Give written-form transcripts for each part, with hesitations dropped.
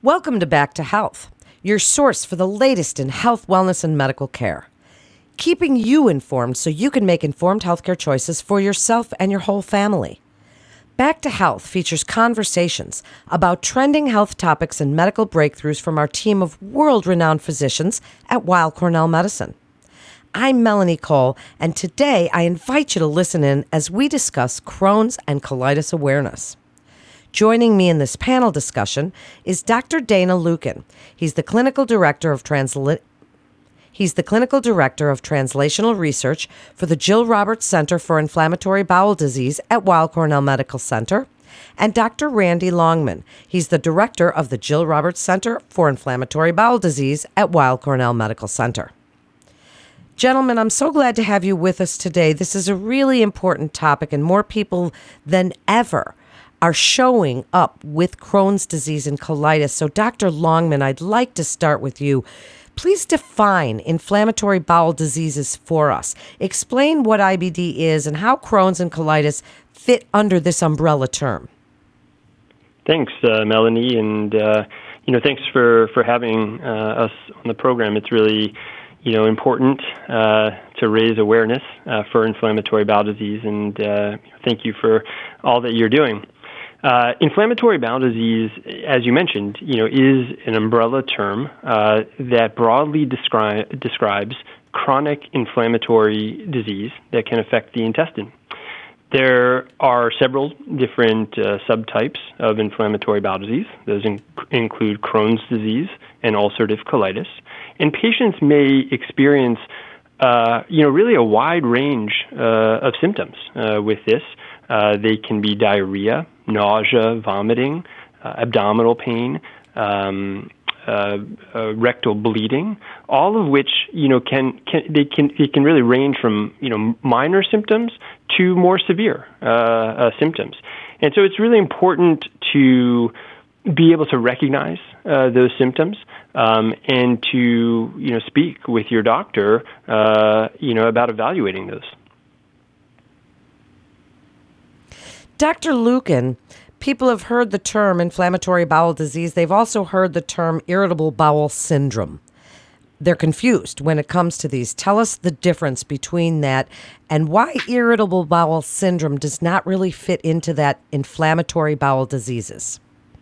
Welcome to Back to Health, your source for the latest in health, wellness, and medical care. Keeping you informed so you can make informed healthcare choices for yourself and your whole family. Back to Health features conversations about trending health topics and medical breakthroughs from our team of world-renowned physicians at Weill Cornell Medicine. I'm Melanie Cole, and today I invite you to listen in as we discuss Crohn's and colitis awareness. Joining me in this panel discussion is Dr. Dana Lukin. He's the Clinical Director of Translational Research for the Jill Roberts Center for Inflammatory Bowel Disease at Weill Cornell Medical Center, and Dr. Randy Longman. He's the Director of the Jill Roberts Center for Inflammatory Bowel Disease at Weill Cornell Medical Center. Gentlemen, I'm so glad to have you with us today. This is a really important topic, and more people than ever are showing up with Crohn's disease and colitis. So, Dr. Longman, I'd like to start with you. Please define inflammatory bowel diseases for us. Explain what IBD is and how Crohn's and colitis fit under this umbrella term. Thanks, Melanie, and thanks for having us on the program. It's really important to raise awareness for inflammatory bowel disease, and thank you for all that you're doing. Inflammatory bowel disease, as you mentioned, is an umbrella term that broadly describes chronic inflammatory disease that can affect the intestine. There are several different subtypes of inflammatory bowel disease. Those include Crohn's disease and ulcerative colitis. And patients may experience, really a wide range of symptoms with this. They can be diarrhea, nausea, vomiting, abdominal pain, rectal bleeding, all of which can really range from minor symptoms to more severe symptoms. And so it's really important to be able to recognize those symptoms and to speak with your doctor about evaluating those. Dr. Lukin, people have heard the term inflammatory bowel disease. They've also heard the term irritable bowel syndrome. They're confused when it comes to these. Tell us the difference between that and why irritable bowel syndrome does not really fit into that inflammatory bowel diseases.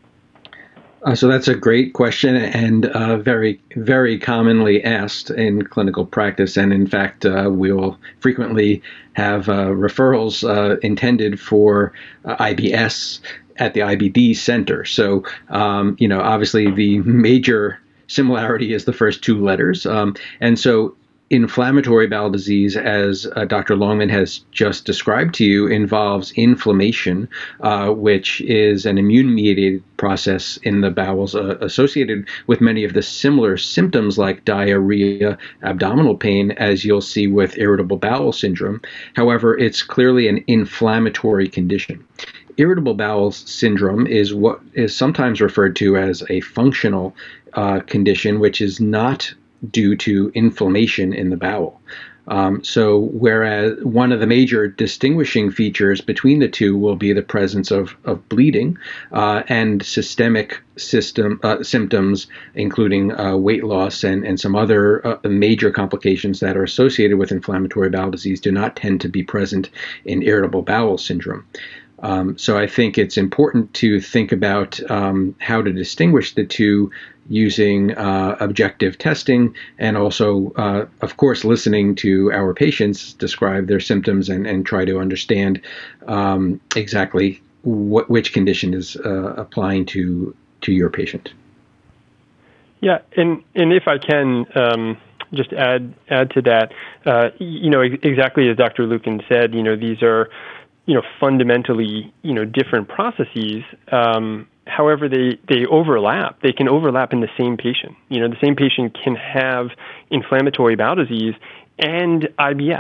So that's a great question and very, very commonly asked in clinical practice. And in fact, we will frequently have referrals intended for IBS at the IBD center. So, obviously the major similarity is the first two letters. And so inflammatory bowel disease, as Dr. Longman has just described to you, involves inflammation, which is an immune-mediated process in the bowels associated with many of the similar symptoms like diarrhea, abdominal pain, as you'll see with irritable bowel syndrome. However, it's clearly an inflammatory condition. Irritable bowel syndrome is what is sometimes referred to as a functional condition, which is not due to inflammation in the bowel. So whereas one of the major distinguishing features between the two will be the presence of bleeding and systemic symptoms, including weight loss and some other major complications that are associated with inflammatory bowel disease, do not tend to be present in irritable bowel syndrome. So I think it's important to think about how to distinguish the two using objective testing and also, of course, listening to our patients describe their symptoms and try to understand exactly which condition is applying to your patient. Yeah, and if I can just add to that, exactly as Dr. Lukin said, these are fundamentally, different processes. However, they overlap. They can overlap in the same patient. The same patient can have inflammatory bowel disease and IBS.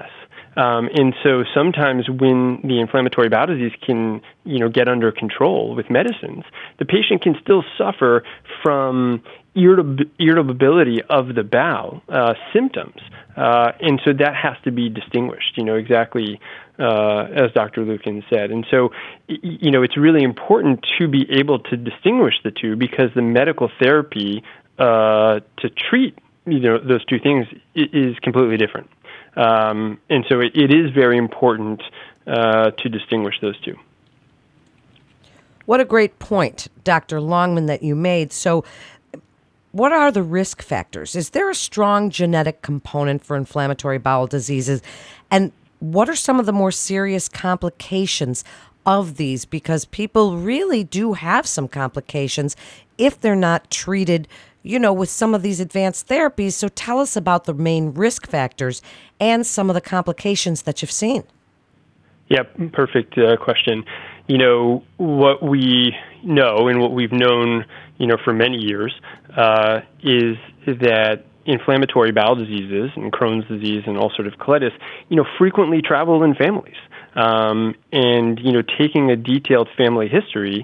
And so sometimes when the inflammatory bowel disease can, get under control with medicines, the patient can still suffer from irritability of the bowel symptoms. And so that has to be distinguished, exactly as Dr. Lukin said. And so, it's really important to be able to distinguish the two, because the medical therapy to treat, those two things is completely different. And so it is very important to distinguish those two. What a great point, Dr. Longman, that you made. So what are the risk factors? Is there a strong genetic component for inflammatory bowel diseases? And what are some of the more serious complications of these? Because people really do have some complications if they're not treated, with some of these advanced therapies. So tell us about the main risk factors and some of the complications that you've seen. Yeah, perfect question. What we know and what we've known, for many years is that inflammatory bowel diseases and Crohn's disease and ulcerative colitis, frequently travel in families. And taking a detailed family history,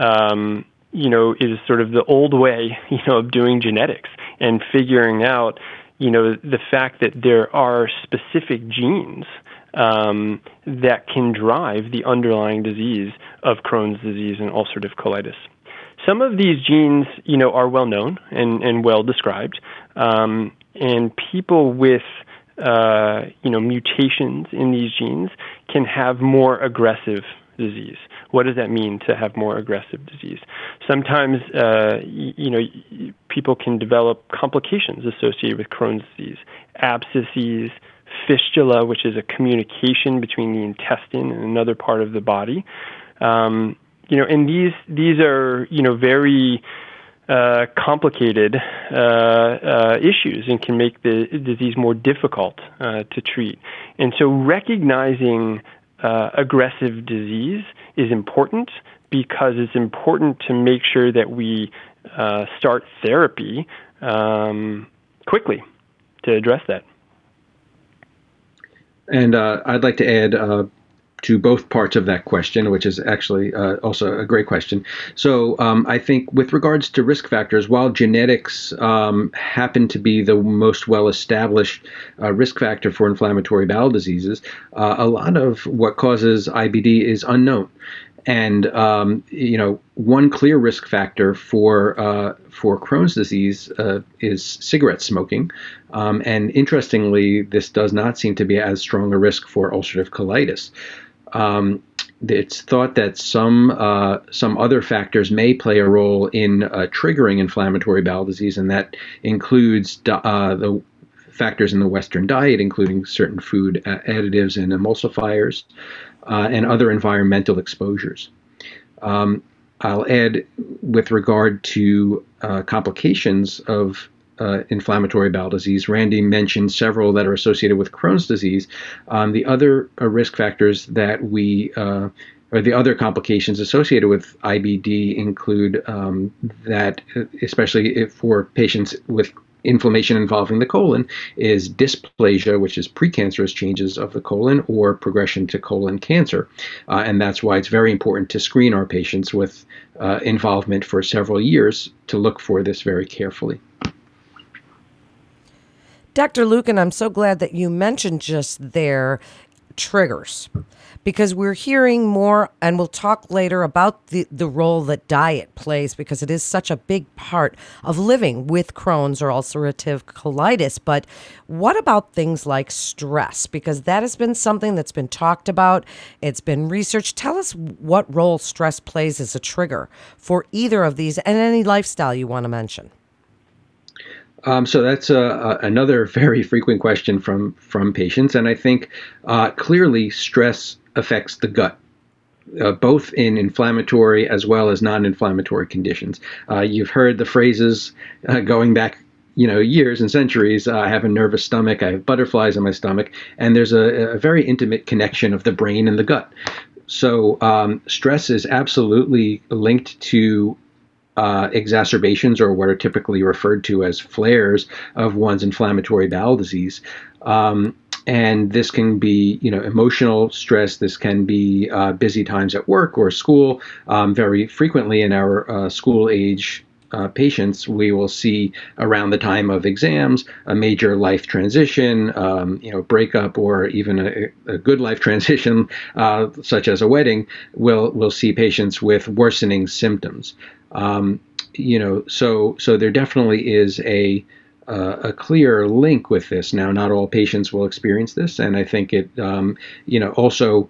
is sort of the old way, of doing genetics and figuring out, the fact that there are specific genes that can drive the underlying disease of Crohn's disease and ulcerative colitis. Some of these genes, are well known and well described, and people with mutations in these genes can have more aggressive disease. What does that mean to have more aggressive disease? Sometimes, people can develop complications associated with Crohn's disease, abscesses, fistula, which is a communication between the intestine and another part of the body. And these are, very complicated issues and can make the disease more difficult to treat. And so recognizing aggressive disease is important, because it's important to make sure that we start therapy quickly to address that. And I'd like to add to both parts of that question, which is actually also a great question. So I think with regards to risk factors, while genetics happen to be the most well-established risk factor for inflammatory bowel diseases, a lot of what causes IBD is unknown. And one clear risk factor for Crohn's disease is cigarette smoking, and interestingly, this does not seem to be as strong a risk for ulcerative colitis. It's thought that some other factors may play a role in triggering inflammatory bowel disease, and that includes the factors in the Western diet, including certain food additives and emulsifiers, and other environmental exposures. I'll add, with regard to complications of inflammatory bowel disease, Randy mentioned several that are associated with Crohn's disease. The other risk factors that or the other complications associated with IBD include that, especially for patients with inflammation involving the colon, is dysplasia, which is precancerous changes of the colon or progression to colon cancer. And that's why it's very important to screen our patients with involvement for several years to look for this very carefully. Dr. Lukin, I'm so glad that you mentioned just their triggers, because we're hearing more, and we'll talk later about the role that diet plays, because it is such a big part of living with Crohn's or ulcerative colitis. But what about things like stress? Because that has been something that's been talked about. It's been researched. Tell us what role stress plays as a trigger for either of these, and any lifestyle you want to mention. So that's another very frequent question from patients, and I think clearly stress affects the gut, both in inflammatory as well as non-inflammatory conditions. You've heard the phrases going back, years and centuries. I have a nervous stomach. I have butterflies in my stomach, and there's a very intimate connection of the brain and the gut. So stress is absolutely linked to exacerbations, or what are typically referred to as flares, of one's inflammatory bowel disease. And this can be, emotional stress. This can be busy times at work or school. Very frequently in our school age patients, we will see around the time of exams a major life transition, breakup, or even a good life transition, such as a wedding. We'll see patients with worsening symptoms. So there definitely is a clear link with this. Now, not all patients will experience this, and I think it, also,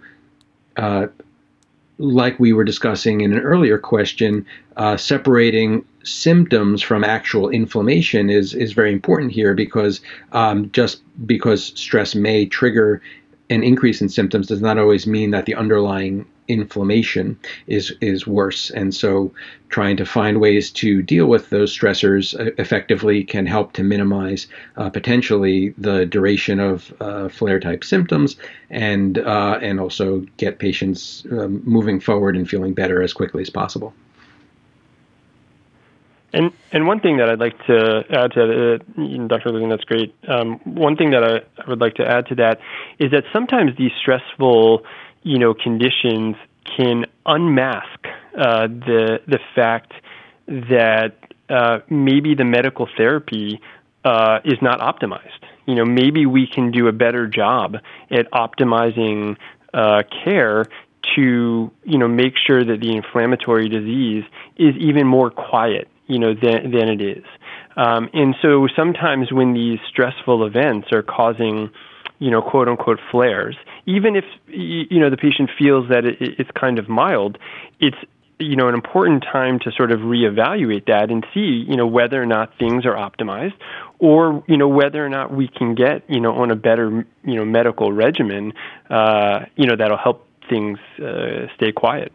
like we were discussing in an earlier question, separating symptoms from actual inflammation is very important here, because just because stress may trigger an increase in symptoms does not always mean that the underlying inflammation is worse. And so trying to find ways to deal with those stressors effectively can help to minimize potentially the duration of flare type symptoms, and also get patients moving forward and feeling better as quickly as possible. And one thing that I'd like to add to that, Dr. Levine, that's great. One thing that I would like to add to that is that sometimes these stressful, conditions can unmask the fact that maybe the medical therapy is not optimized. Maybe we can do a better job at optimizing care to, make sure that the inflammatory disease is even more quiet, than it is. And so sometimes when these stressful events are causing, quote unquote flares, even if, the patient feels that it's kind of mild, it's, an important time to sort of reevaluate that and see, whether or not things are optimized, or, whether or not we can get, on a better, medical regimen, that'll help things stay quiet.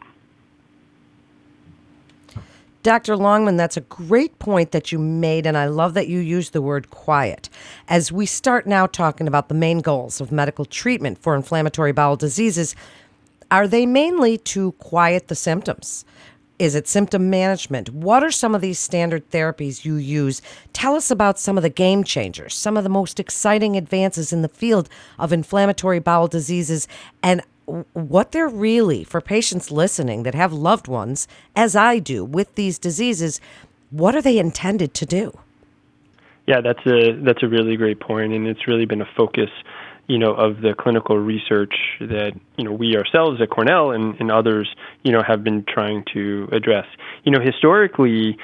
Dr. Longman, that's a great point that you made, and I love that you used the word quiet. As we start now talking about the main goals of medical treatment for inflammatory bowel diseases, are they mainly to quiet the symptoms? Is it symptom management? What are some of these standard therapies you use? Tell us about some of the game changers, some of the most exciting advances in the field of inflammatory bowel diseases, and what they're really, for patients listening that have loved ones, as I do, with these diseases, what are they intended to do? Yeah, that's a really great point, and it's really been a focus, of the clinical research that, we ourselves at Cornell and others, have been trying to address. Historically,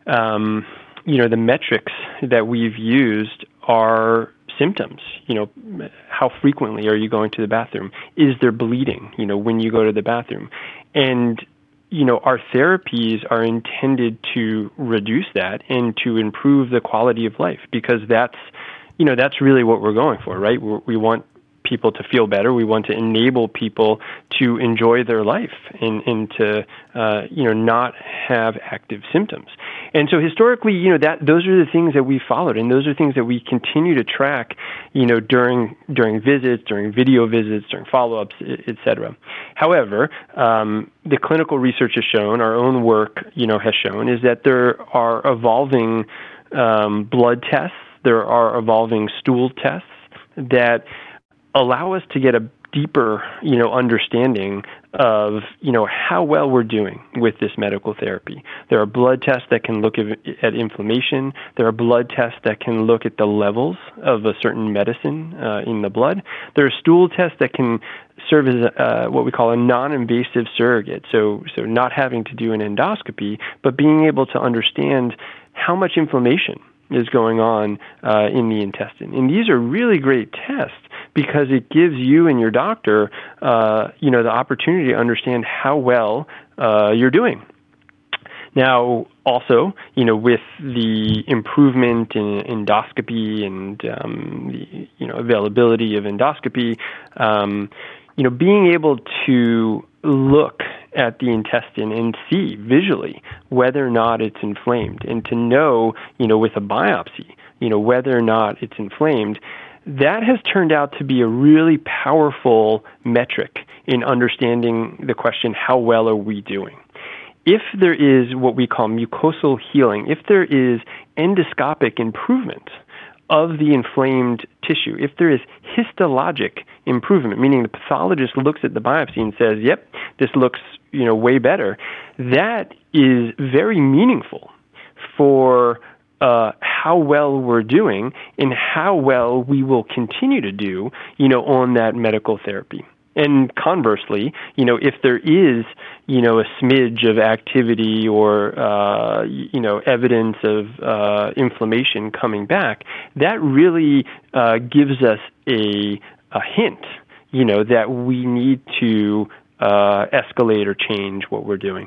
the metrics that we've used are symptoms. How frequently are you going to the bathroom? Is there bleeding, when you go to the bathroom? And, our therapies are intended to reduce that and to improve the quality of life, because that's really what we're going for, right? We want people to feel better. We want to enable people to enjoy their life and to, not have active symptoms. And so historically, those are the things that we followed, and those are things that we continue to track, during visits, during video visits, during follow-ups, et cetera. However, the clinical research has shown, our own work, has shown, is that there are evolving blood tests, there are evolving stool tests that allow us to get a deeper, understanding of, how well we're doing with this medical therapy. There are blood tests that can look at inflammation. There are blood tests that can look at the levels of a certain medicine in the blood. There are stool tests that can serve as what we call a non-invasive surrogate. So not having to do an endoscopy, but being able to understand how much inflammation is going on in the intestine. And these are really great tests because it gives you and your doctor, the opportunity to understand how well you're doing. Now, also, with the improvement in endoscopy and the availability of endoscopy, being able to look at the intestine and see visually whether or not it's inflamed, and to know, with a biopsy, whether or not it's inflamed, that has turned out to be a really powerful metric in understanding the question, how well are we doing? if there is what we call mucosal healing, if there is endoscopic improvement of the inflamed tissue, if there is histologic improvement, meaning the pathologist looks at the biopsy and says, yep, this looks way better, that is very meaningful for how well we're doing and how well we will continue to do, on that medical therapy. And conversely, if there is, a smidge of activity or, evidence of inflammation coming back, that really gives us a hint, that we need to escalate or change what we're doing.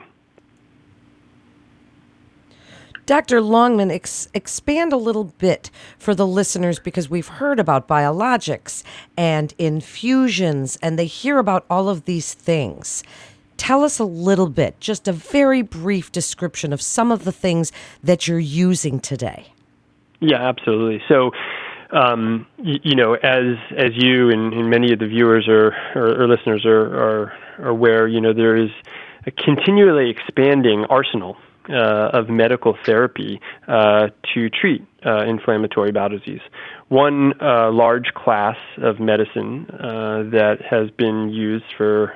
Dr. Longman, expand a little bit for the listeners, because we've heard about biologics and infusions, and they hear about all of these things. Tell us a little bit, just a very brief description of some of the things that you're using today. Yeah, absolutely. So, as you and many of the viewers or listeners are aware, there is a continually expanding arsenal of medical therapy to treat inflammatory bowel disease. One large class of medicine that has been used for,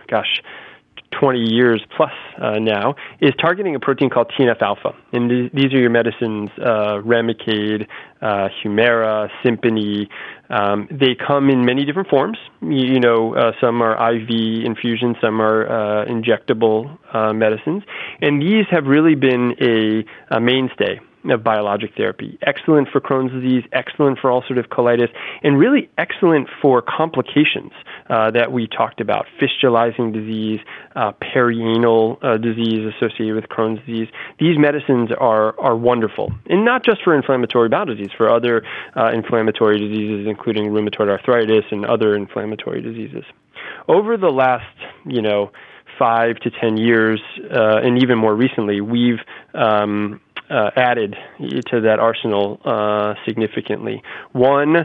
20 years plus now, is targeting a protein called TNF-alpha. And these are your medicines, Remicade, Humira, Simponi. They come in many different forms. Some are IV infusions, some are injectable medicines. And these have really been a mainstay of biologic therapy. Excellent for Crohn's disease, excellent for ulcerative colitis, and really excellent for complications that we talked about: fistulizing disease, perianal disease associated with Crohn's disease. These medicines are wonderful, and not just for inflammatory bowel disease, for other inflammatory diseases, including rheumatoid arthritis and other inflammatory diseases. Over the last, 5 to 10 years, and even more recently, we've added to that arsenal significantly. One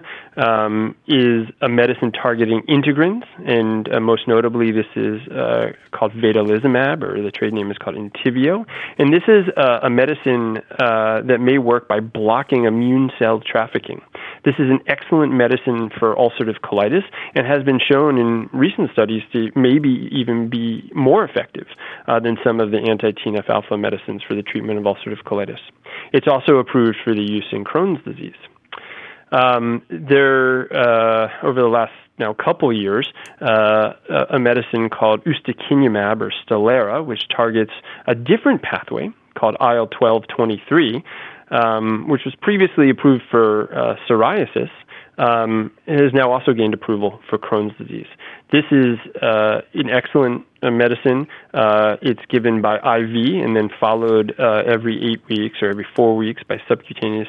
is a medicine targeting integrins, and most notably this is called vedolizumab, or the trade name is called Entyvio. And this is a medicine that may work by blocking immune cell trafficking. This is an excellent medicine for ulcerative colitis and has been shown in recent studies to maybe even be more effective than some of the anti-TNF-alpha medicines for the treatment of ulcerative colitis. It's also approved for the use in Crohn's disease. Over the last couple years, a medicine called ustekinumab, or Stelara, which targets a different pathway called IL-12/23, which was previously approved for psoriasis, has now also gained approval for Crohn's disease. This is an excellent medicine. It's given by IV and then followed every 8 weeks or every 4 weeks by subcutaneous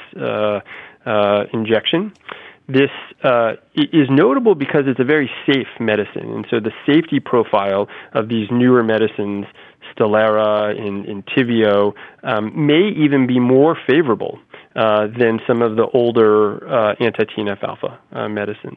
injection. This is notable because it's a very safe medicine, and so the safety profile of these newer medicines, Stelara and Entyvio, may even be more favorable than some of the older anti-TNF-alpha medicines,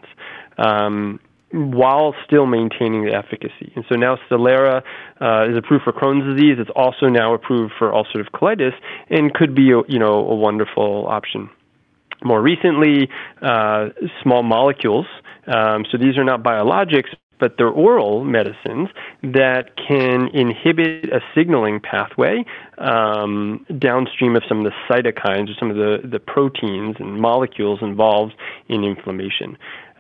while still maintaining the efficacy. And so now Stelara is approved for Crohn's disease. It's also now approved for ulcerative colitis and could be a wonderful option. More recently, small molecules. So these are not biologics, but they're oral medicines that can inhibit a signaling pathway downstream of some of the cytokines or some of the proteins and molecules involved in inflammation.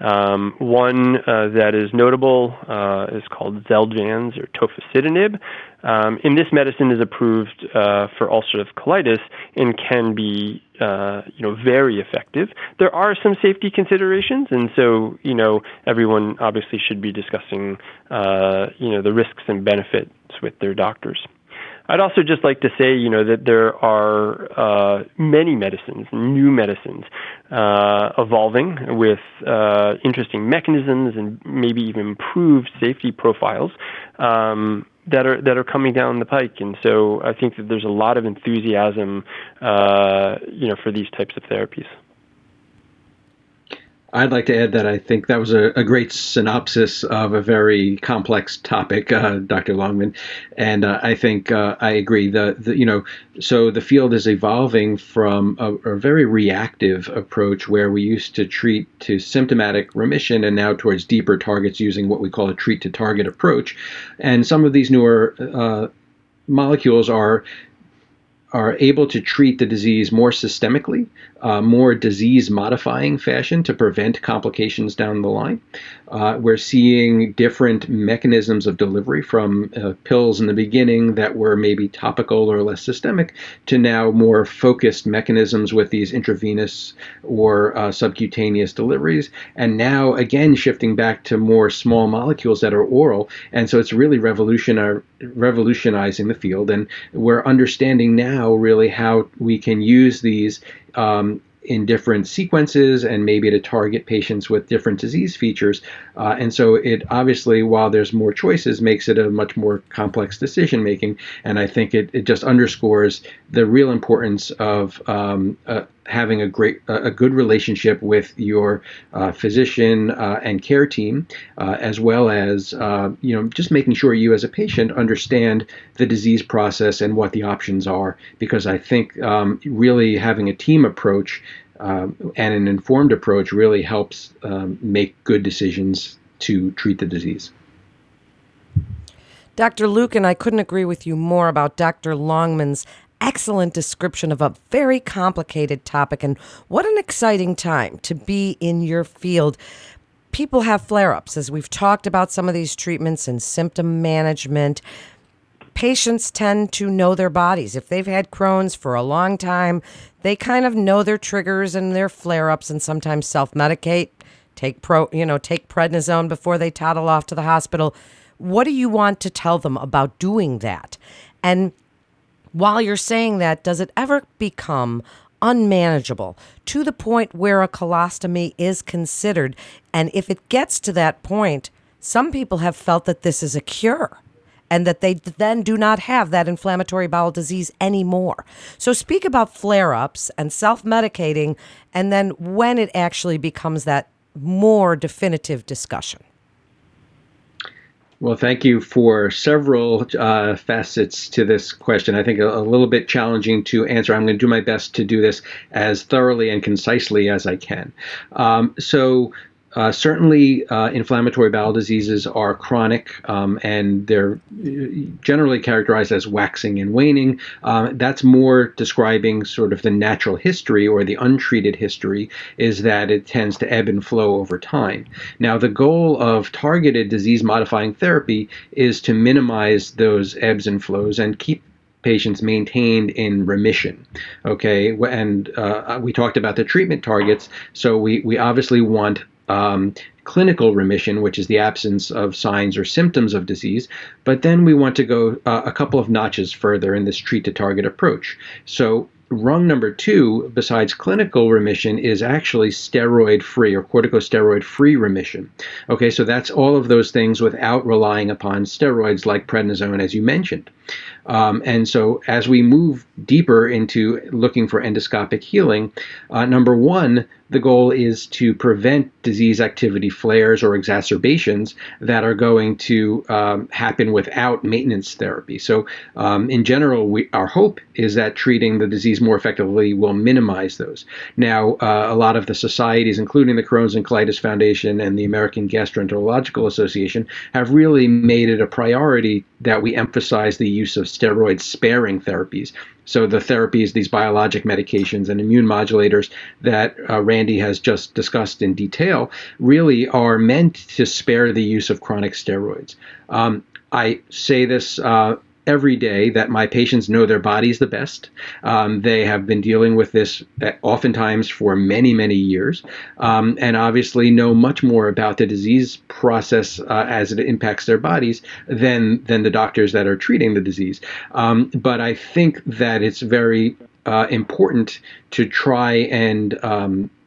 One that is notable is called Xeljanz, or tofacitinib. And this medicine is approved for ulcerative colitis and can be very effective. There are some safety considerations, and so everyone obviously should be discussing the risks and benefits with their doctors. I'd also just like to say, that there are many medicines, new medicines, evolving with interesting mechanisms and maybe even improved safety profiles that are coming down the pike. And so I think that there's a lot of enthusiasm, for these types of therapies. I'd like to add that I think that was a great synopsis of a very complex topic, Dr. Longman, and I think I agree. So the field is evolving from a very reactive approach where we used to treat to symptomatic remission, and now towards deeper targets using what we call a treat to target approach. And some of these newer molecules are able to treat the disease more systemically, more disease-modifying fashion to prevent complications down the line. We're seeing different mechanisms of delivery from pills in the beginning that were maybe topical or less systemic to now more focused mechanisms with these intravenous or subcutaneous deliveries. And now, again, shifting back to more small molecules that are oral. And so it's really revolutionizing the field. And we're understanding now really how we can use these in different sequences and maybe to target patients with different disease features. And so it obviously, while there's more choices, makes it a much more complex decision making. And I think it just underscores the real importance of having a good relationship with your physician and care team, as well as just making sure you as a patient understand the disease process and what the options are. Because I think really having a team approach and an informed approach really helps make good decisions to treat the disease. Dr. Lukin, I couldn't agree with you more about Dr. Longman's excellent description of a very complicated topic, and what an exciting time to be in your field. People have flare-ups, as we've talked about some of these treatments and symptom management. Patients tend to know their bodies. If they've had Crohn's for a long time, they kind of know their triggers and their flare-ups, and sometimes self-medicate, take prednisone before they toddle off to the hospital. What do you want to tell them about doing that? And while you're saying that, does it ever become unmanageable to the point where a colostomy is considered? And if it gets to that point, some people have felt that this is a cure and that they then do not have that inflammatory bowel disease anymore. So speak about flare-ups and self-medicating, and then when it actually becomes that more definitive discussion. Well, thank you for several facets to this question. I think a little bit challenging to answer. I'm going to do my best to do this as thoroughly and concisely as I can. Certainly, inflammatory bowel diseases are chronic, and they're generally characterized as waxing and waning. That's more describing sort of the natural history, or the untreated history, is that it tends to ebb and flow over time. Now, the goal of targeted disease-modifying therapy is to minimize those ebbs and flows and keep patients maintained in remission. Okay, and we talked about the treatment targets, so we obviously want clinical remission, which is the absence of signs or symptoms of disease, but then we want to go a couple of notches further in this treat to target approach. So rung number 2, besides clinical remission, is actually steroid-free or corticosteroid-free remission. Okay, so that's all of those things without relying upon steroids like prednisone, as you mentioned. And so as we move deeper into looking for endoscopic healing, number 1, the goal is to prevent disease activity flares or exacerbations that are going to happen without maintenance therapy. So in general, our hope is that treating the disease more effectively will minimize those. Now, a lot of the societies, including the Crohn's and Colitis Foundation and the American Gastroenterological Association, have really made it a priority that we emphasize the use of steroid-sparing therapies. So the therapies, these biologic medications and immune modulators that Randy has just discussed in detail, really are meant to spare the use of chronic steroids. I say this every day, that my patients know their bodies the best. They have been dealing with this oftentimes for many, many years, and obviously know much more about the disease process as it impacts their bodies than the doctors that are treating the disease. But I think that it's very important to try and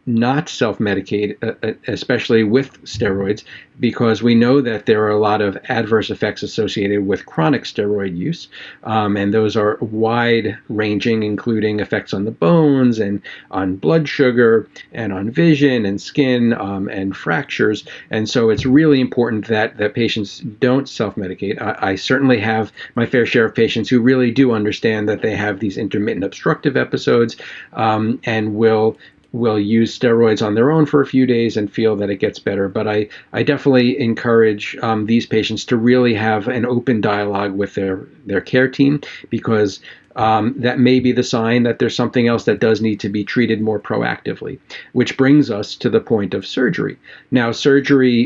not self-medicate, especially with steroids, because we know that there are a lot of adverse effects associated with chronic steroid use, and those are wide-ranging, including effects on the bones and on blood sugar and on vision and skin and fractures. And so it's really important that patients don't self-medicate. I certainly have my fair share of patients who really do understand that they have these intermittent obstructive episodes and will use steroids on their own for a few days and feel that it gets better. But I definitely encourage these patients to really have an open dialogue with their care team, because that may be the sign that there's something else that does need to be treated more proactively, which brings us to the point of surgery. Now, surgery,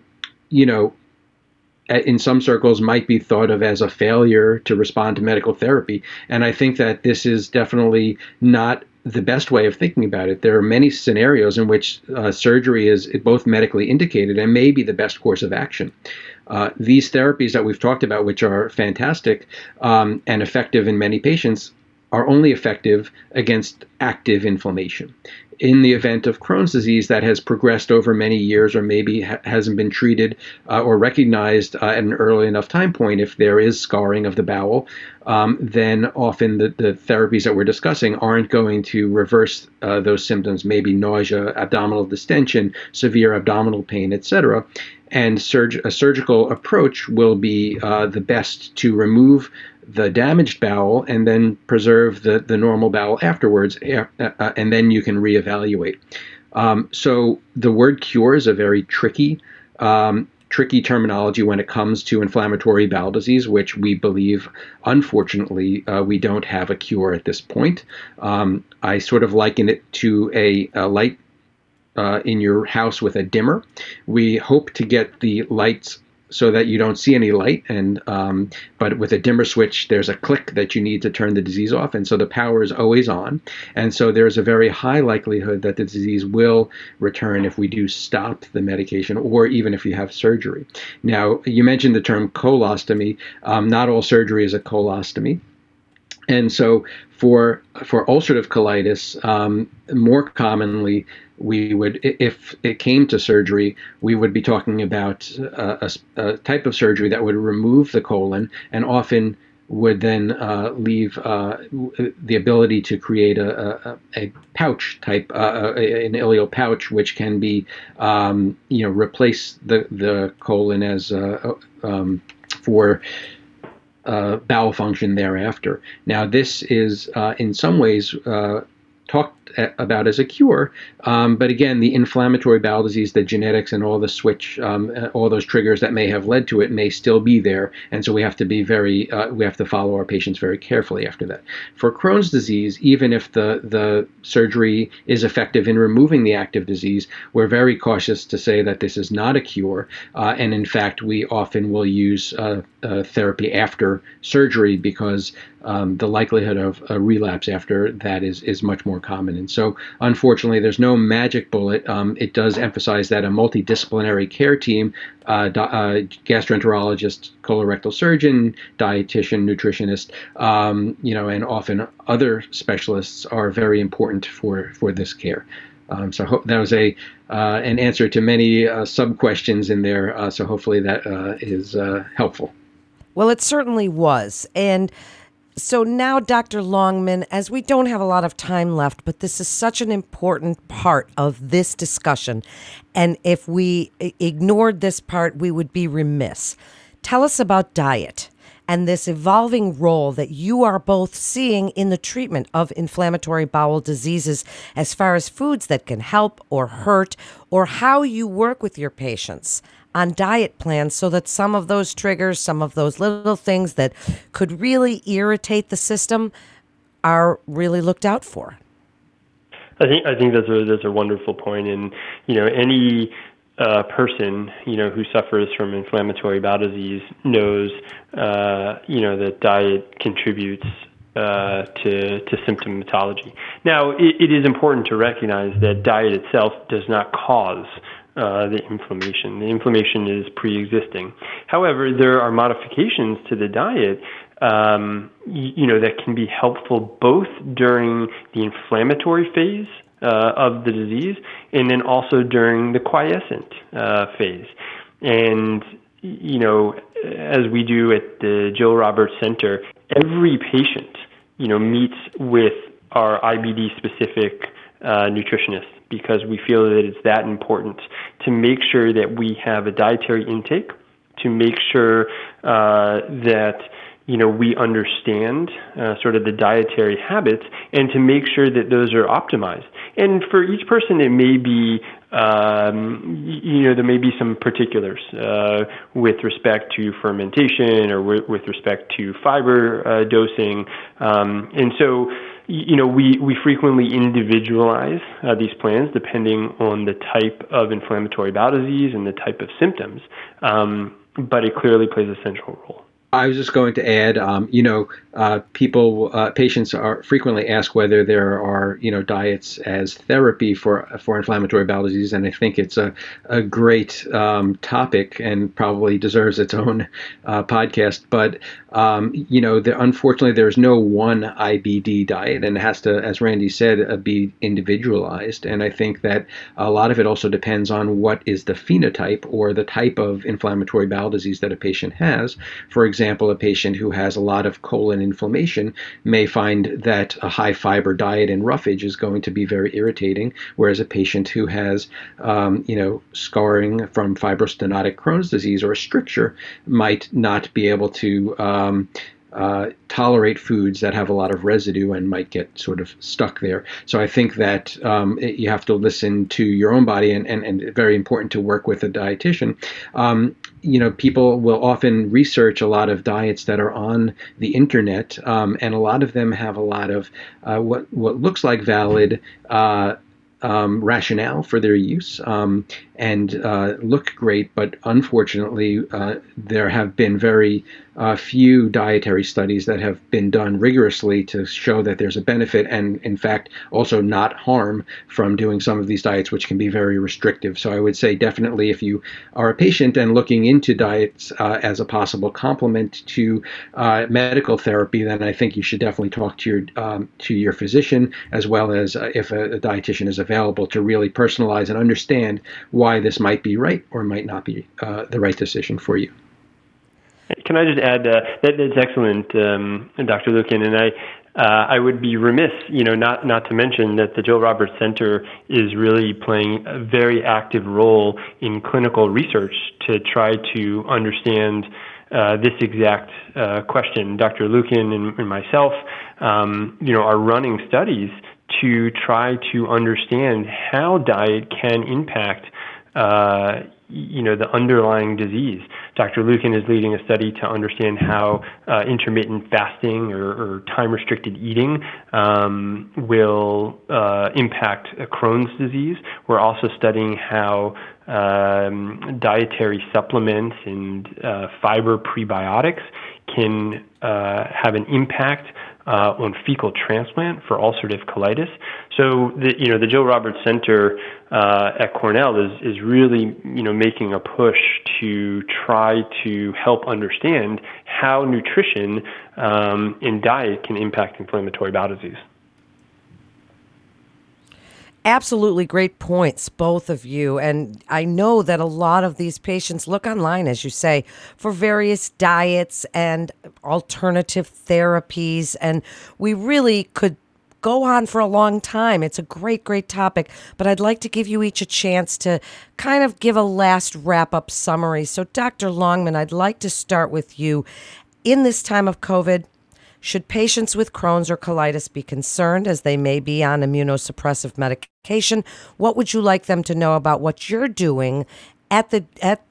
in some circles might be thought of as a failure to respond to medical therapy. And I think that this is definitely not the best way of thinking about it. There are many scenarios in which surgery is both medically indicated and may be the best course of action. These therapies that we've talked about, which are fantastic and effective in many patients, are only effective against active inflammation. In the event of Crohn's disease that has progressed over many years, or maybe hasn't been treated or recognized at an early enough time point, if there is scarring of the bowel, then often the therapies that we're discussing aren't going to reverse those symptoms, maybe nausea, abdominal distension, severe abdominal pain, etc. And a surgical approach will be the best to remove the damaged bowel and then preserve the normal bowel afterwards, and then you can reevaluate. So the word cure is a very tricky terminology when it comes to inflammatory bowel disease, which we believe, unfortunately, we don't have a cure at this point. I sort of liken it to a light in your house with a dimmer. We hope to get the lights so that you don't see any light, and but with a dimmer switch, there's a click that you need to turn the disease off, and so the power is always on. And so there's a very high likelihood that the disease will return if we do stop the medication, or even if you have surgery. Now, you mentioned the term colostomy. Not all surgery is a colostomy. And so for ulcerative colitis, more commonly, we would, if it came to surgery, we would be talking about a type of surgery that would remove the colon and often would then leave the ability to create a pouch type, an ileal pouch, which can be, replace the colon as for bowel function thereafter. Now, this is in some ways talked about as a cure, but again, the inflammatory bowel disease, the genetics, and all the switch, all those triggers that may have led to it may still be there, and so we have to be we have to follow our patients very carefully after that. For Crohn's disease, even if the surgery is effective in removing the active disease, we're very cautious to say that this is not a cure, and in fact, we often will use therapy after surgery because the likelihood of a relapse after that is much more common. And so, unfortunately, there's no magic bullet. It does emphasize that a multidisciplinary care team, gastroenterologist, colorectal surgeon, dietitian, nutritionist, and often other specialists are very important for this care. So that was an answer to many sub-questions in there. So hopefully that is helpful. Well, it certainly was. And so now, Dr. Longman, as we don't have a lot of time left, but this is such an important part of this discussion, and if we ignored this part, we would be remiss. Tell us about diet and this evolving role that you are both seeing in the treatment of inflammatory bowel diseases, as far as foods that can help or hurt, or how you work with your patients on diet plans so that some of those triggers, some of those little things that could really irritate the system are really looked out for. I think that's a wonderful point. And, any person, who suffers from inflammatory bowel disease knows, that diet contributes to symptomatology. Now, it is important to recognize that diet itself does not cause the inflammation. The inflammation is pre-existing. However, there are modifications to the diet, that can be helpful both during the inflammatory phase of the disease, and then also during the quiescent phase. And, as we do at the Jill Roberts Center, every patient, meets with our IBD-specific nutritionist, because we feel that it's that important to make sure that we have a dietary intake, to make sure that we understand sort of the dietary habits, and to make sure that those are optimized. And for each person, it may be there may be some particulars with respect to fermentation or with respect to fiber dosing, and so we frequently individualize these plans depending on the type of inflammatory bowel disease and the type of symptoms, but it clearly plays a central role. I was just going to add, patients are frequently asked whether there are, diets as therapy for inflammatory bowel disease, and I think it's a great topic and probably deserves its own podcast. But unfortunately, there's no one IBD diet, and it has to, as Randy said, be individualized. And I think that a lot of it also depends on what is the phenotype or the type of inflammatory bowel disease that a patient has. For example, a patient who has a lot of colon inflammation may find that a high fiber diet and roughage is going to be very irritating, whereas a patient who has, scarring from fibrostenotic Crohn's disease or a stricture might not be able to tolerate foods that have a lot of residue and might get sort of stuck there. So I think that you have to listen to your own body, and very important to work with a dietitian. People will often research a lot of diets that are on the internet, and a lot of them have a lot of what looks like valid rationale for their use, and look great, but unfortunately there have been very few dietary studies that have been done rigorously to show that there's a benefit, and in fact also not harm, from doing some of these diets, which can be very restrictive. So I would say definitely, if you are a patient and looking into diets as a possible complement to medical therapy, then I think you should definitely talk to your physician, as well as if a dietitian is available, to really personalize and understand why this might be right or might not be the right decision for you. Can I just add that's excellent, Dr. Lukin, and I would be remiss, not to mention that the Jill Roberts Center is really playing a very active role in clinical research to try to understand this exact question. Dr. Lukin and myself, are running studies to try to understand how diet can impact the underlying disease. Dr. Lukin is leading a study to understand how intermittent fasting or time-restricted eating will impact Crohn's disease. We're also studying how dietary supplements and fiber prebiotics can have an impact on fecal transplant for ulcerative colitis. So the Jill Roberts Center at Cornell is really making a push to try to help understand how nutrition and diet can impact inflammatory bowel disease. Absolutely great points, both of you. And I know that a lot of these patients look online, as you say, for various diets and alternative therapies. And we really could go on for a long time. It's a great, great topic. But I'd like to give you each a chance to kind of give a last wrap-up summary. So, Dr. Longman, I'd like to start with you. In this time of COVID, should patients with Crohn's or colitis be concerned, as they may be on immunosuppressive medication? What would you like them to know about what you're doing at the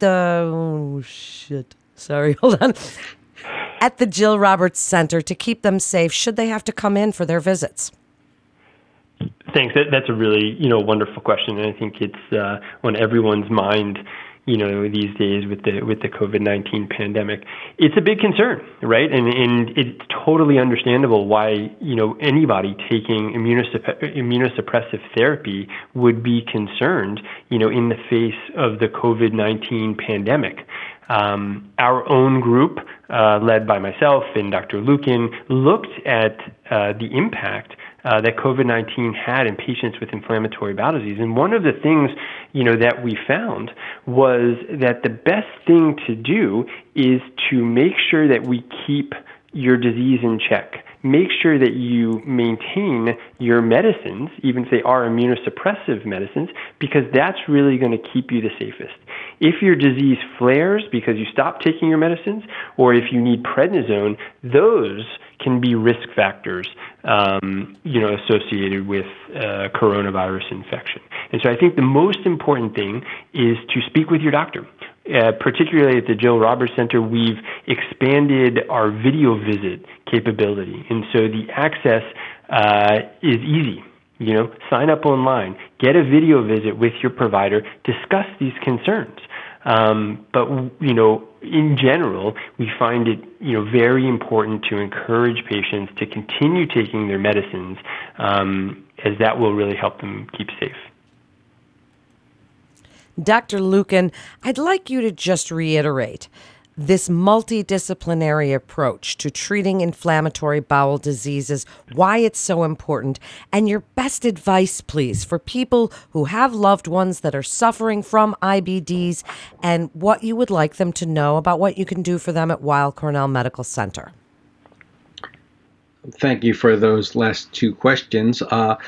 Jill Roberts Center to keep them safe, should they have to come in for their visits? Thanks. That's a really wonderful question, and I think it's on everyone's mind. These days with the COVID-19 pandemic, it's a big concern, right? And it's totally understandable why anybody taking immunosuppressive therapy would be concerned, in the face of the COVID-19 pandemic. Our own group, led by myself and Dr. Lukin, looked at the impact that COVID-19 had in patients with inflammatory bowel disease. And one of the things, that we found was that the best thing to do is to make sure that we keep your disease in check. Make sure that you maintain your medicines, even if they are immunosuppressive medicines, because that's really going to keep you the safest. If your disease flares because you stop taking your medicines, or if you need prednisone, those can be risk factors, associated with coronavirus infection. And so I think the most important thing is to speak with your doctor. Particularly at the Jill Roberts Center, we've expanded our video visit capability. And so the access is easy. Sign up online, get a video visit with your provider, discuss these concerns. But in general, we find it, very important to encourage patients to continue taking their medicines, as that will really help them keep safe. Dr. Lukin, I'd like you to just reiterate this multidisciplinary approach to treating inflammatory bowel diseases, why it's so important, and your best advice, please, for people who have loved ones that are suffering from IBDs, and what you would like them to know about what you can do for them at Weill Cornell Medical Center. Thank you for those last two questions.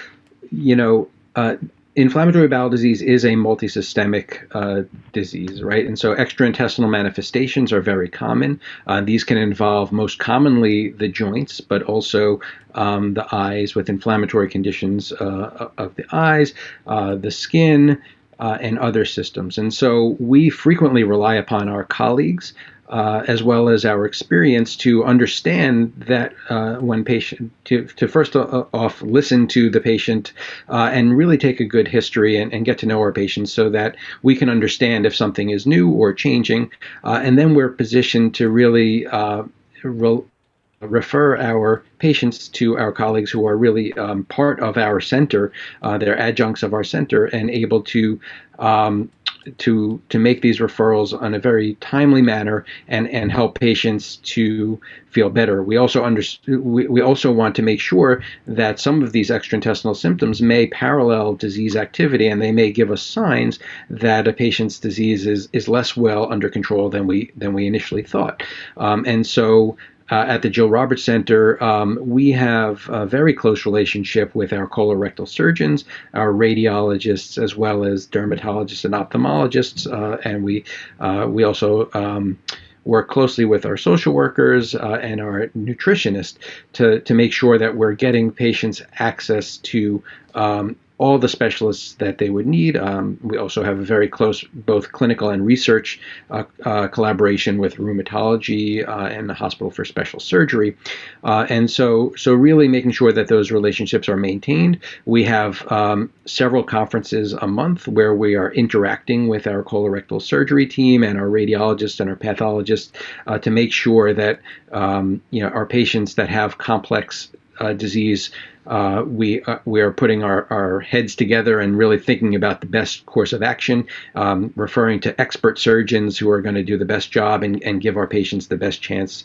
Inflammatory bowel disease is a multisystemic disease, right? And so extraintestinal manifestations are very common. These can involve most commonly the joints, but also the eyes with inflammatory conditions of the eyes, the skin, and other systems. And so we frequently rely upon our colleagues as well as our experience to understand that when patient, to first off listen to the patient and really take a good history and get to know our patients so that we can understand if something is new or changing. And then we're positioned to really refer our patients to our colleagues who are really part of our center. They're adjuncts of our center and able to make these referrals in a very timely manner and help patients to feel better. We also want to make sure that some of these extraintestinal symptoms may parallel disease activity, and they may give us signs that a patient's disease is less well under control than we initially thought. And so at the Jill Roberts Center, we have a very close relationship with our colorectal surgeons, our radiologists, as well as dermatologists and ophthalmologists, and we also work closely with our social workers and our nutritionists to make sure that we're getting patients access to all the specialists that they would need. We also have a very close both clinical and research collaboration with rheumatology and the Hospital for Special Surgery. And so really making sure that those relationships are maintained. We have several conferences a month where we are interacting with our colorectal surgery team and our radiologists and our pathologists to make sure that our patients that have complex disease, we are putting our heads together and really thinking about the best course of action, referring to expert surgeons who are going to do the best job and give our patients the best chance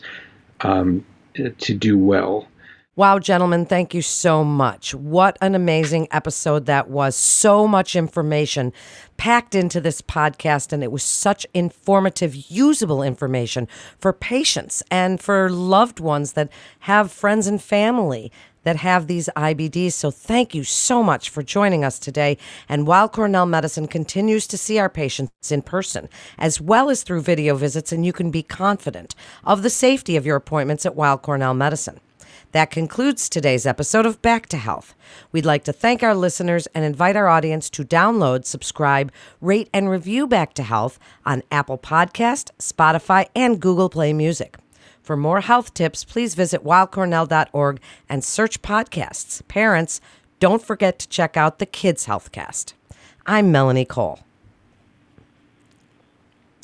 to do well. Wow, gentlemen, thank you so much. What an amazing episode that was. So much information packed into this podcast, and it was such informative, usable information for patients and for loved ones that have friends and family that have these IBDs. So thank you so much for joining us today. And Weill Cornell Medicine continues to see our patients in person, as well as through video visits, and you can be confident of the safety of your appointments at Weill Cornell Medicine. That concludes today's episode of Back to Health. We'd like to thank our listeners and invite our audience to download, subscribe, rate, and review Back to Health on Apple Podcast, Spotify, and Google Play Music. For more health tips, please visit weillcornell.org and search podcasts. Parents, don't forget to check out the Kids Healthcast. I'm Melanie Cole.